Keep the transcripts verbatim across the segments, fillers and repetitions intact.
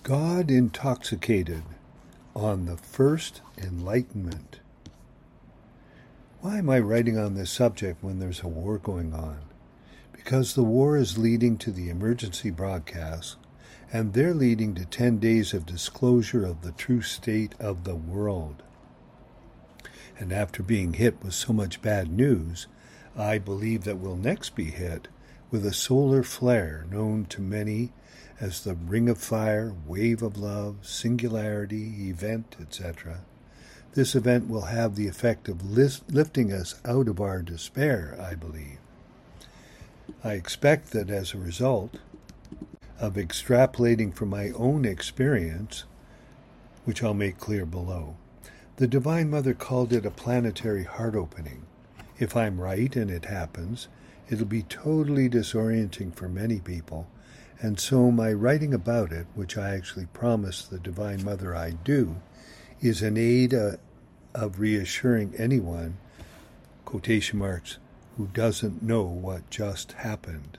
God intoxicated on the first enlightenment. Why am I writing on this subject when there's a war going on? Because the war is leading to the emergency broadcasts, and they're leading to ten days of disclosure of the true state of the world. And after being hit with so much bad news, I believe that we'll next be hit with a solar flare known to many as the Ring of Fire, Wave of Love, Singularity, Event, et cetera. This event will have the effect of lifting us out of our despair, I believe. I expect that as a result of extrapolating from my own experience, which I'll make clear below, the Divine Mother called it a planetary heart opening. If I'm right and it happens, it'll be totally disorienting for many people, and so my writing about it, which I actually promised the Divine Mother I'd do, is an aid uh, of reassuring anyone, quotation marks, who doesn't know what just happened.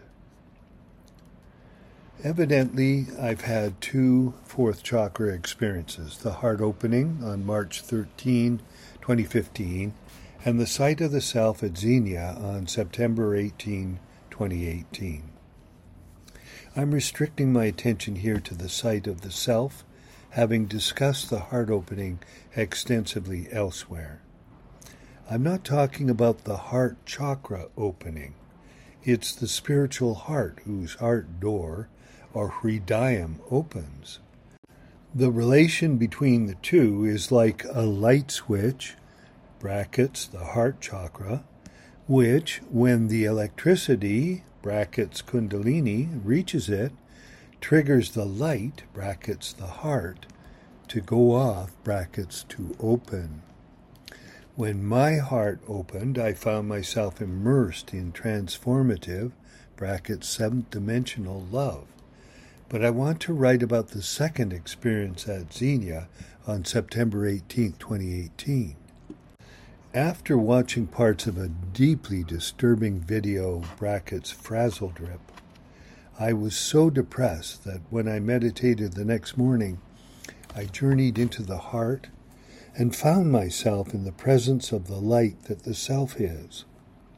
Evidently, I've had two fourth chakra experiences, the heart opening on March thirteenth, twenty fifteen, and the sight of the self at Xenia on September eighteenth, twenty eighteen. I'm restricting my attention here to the sight of the self, having discussed the heart opening extensively elsewhere. I'm not talking about the heart chakra opening. It's the spiritual heart whose heart door, or hridayam, opens. The relation between the two is like a light switch, brackets the heart chakra, which, when the electricity, brackets kundalini, reaches it, triggers the light, brackets the heart, to go off, brackets to open. When my heart opened, I found myself immersed in transformative, brackets seventh dimensional love. But I want to write about the second experience at Xenia on September eighteenth, twenty eighteen. After watching parts of a deeply disturbing video, brackets frazzle drip, I was so depressed that when I meditated the next morning, I journeyed into the heart and found myself in the presence of the light that the self is.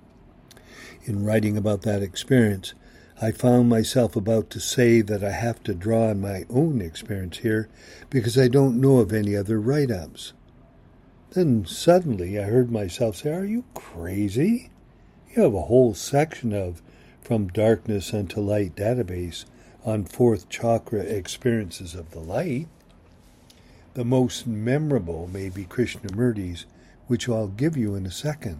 In writing about that experience, I found myself about to say that I have to draw on my own experience here because I don't know of any other write-ups. Then suddenly I heard myself say, "Are you crazy? You have a whole section of From Darkness Unto Light database on fourth chakra experiences of the light. The most memorable may be Krishnamurti's, which I'll give you in a second.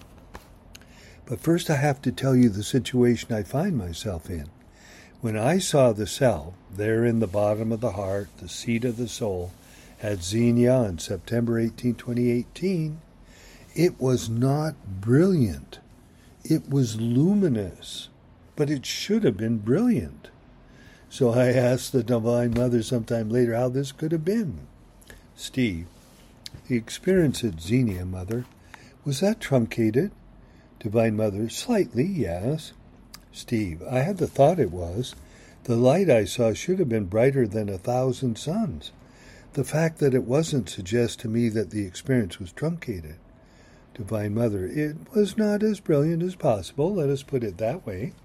But first I have to tell you the situation I find myself in. When I saw the self, there in the bottom of the heart, the seat of the soul, at Xenia on September eighteenth, twenty eighteen, it was not brilliant. It was luminous, but it should have been brilliant. So I asked the Divine Mother sometime later how this could have been. Steve, the experience at Xenia, Mother, was that truncated? Divine Mother, slightly, yes. Steve, I had the thought it was. The light I saw should have been brighter than a thousand suns. The fact that it wasn't suggests to me that the experience was truncated. Divine Mother, it was not as brilliant as possible, let us put it that way.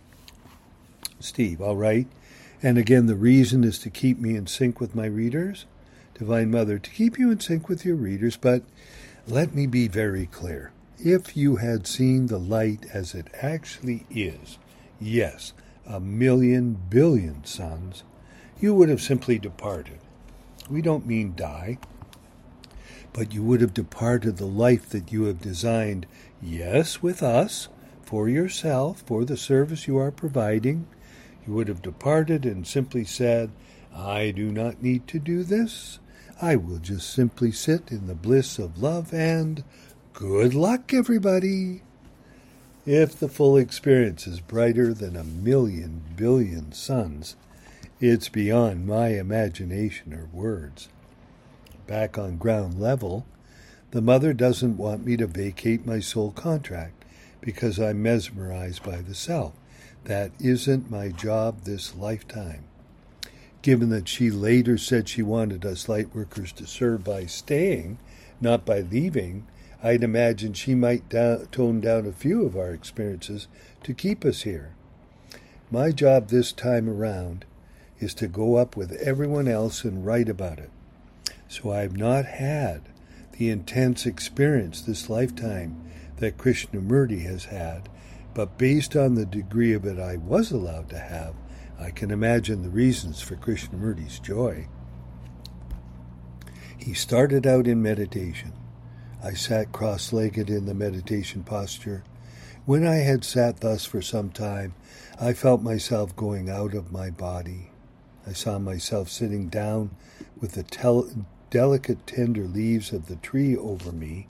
Steve, all right. And again, the reason is to keep me in sync with my readers? Divine Mother, to keep you in sync with your readers, but let me be very clear. If you had seen the light as it actually is, yes, a million billion suns, you would have simply departed. We don't mean die, but you would have departed the life that you have designed, yes, with us, for yourself, for the service you are providing. You would have departed and simply said, I do not need to do this. I will just simply sit in the bliss of love and good luck, everybody. If the full experience is brighter than a million billion suns, it's beyond my imagination or words. Back on ground level, the Mother doesn't want me to vacate my soul contract because I'm mesmerized by the self. That isn't my job this lifetime. Given that she later said she wanted us light workers to serve by staying, not by leaving, I'd imagine she might down, tone down a few of our experiences to keep us here. My job this time around is to go up with everyone else and write about it. So I've not had the intense experience this lifetime that Krishnamurti has had, but based on the degree of it I was allowed to have, I can imagine the reasons for Krishnamurti's joy. He started out in meditation. I sat cross-legged in the meditation posture. When I had sat thus for some time, I felt myself going out of my body. I saw myself sitting down with the tel- delicate, tender leaves of the tree over me.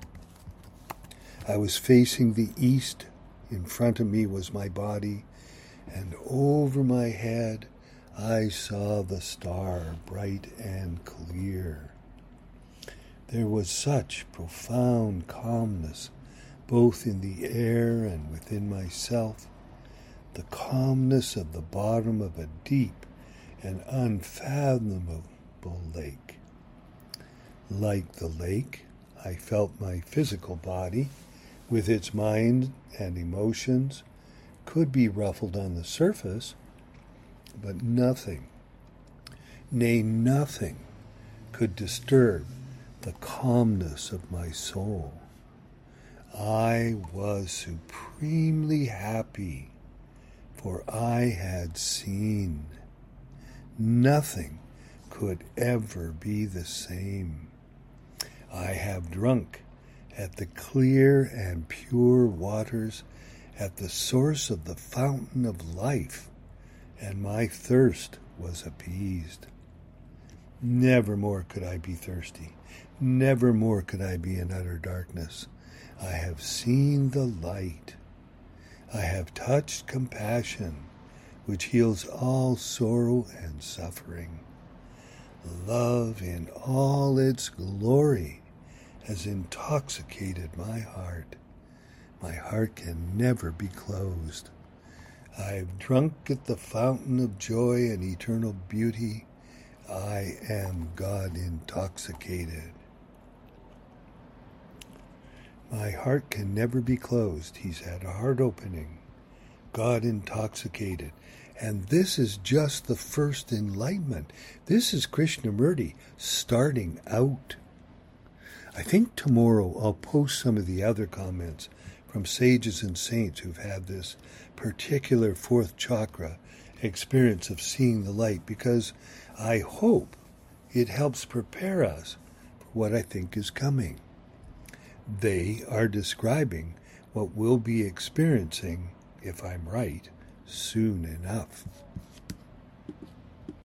I was facing the east. In front of me was my body, and over my head I saw the star, bright and clear. There was such profound calmness, both in the air and within myself, the calmness of the bottom of a deep and unfathomable lake. Like the lake, I felt my physical body, with its mind and emotions, could be ruffled on the surface, but nothing, nay, nothing, could disturb the calmness of my soul. I was supremely happy, for I had seen. Nothing could ever be the same. I have drunk at the clear and pure waters, at the source of the fountain of life, and my thirst was appeased. Never more could I be thirsty. Never more could I be in utter darkness. I have seen the light. I have touched compassion, which heals all sorrow and suffering. Love in all its glory has intoxicated my heart. My heart can never be closed. I have drunk at the fountain of joy and eternal beauty. I am God intoxicated. My heart can never be closed. He's had a heart opening. God intoxicated. And this is just the first enlightenment. This is Krishnamurti starting out. I think tomorrow I'll post some of the other comments from sages and saints who've had this particular fourth chakra experience of seeing the light, because I hope it helps prepare us for what I think is coming. They are describing what we'll be experiencing, if I'm right, soon enough.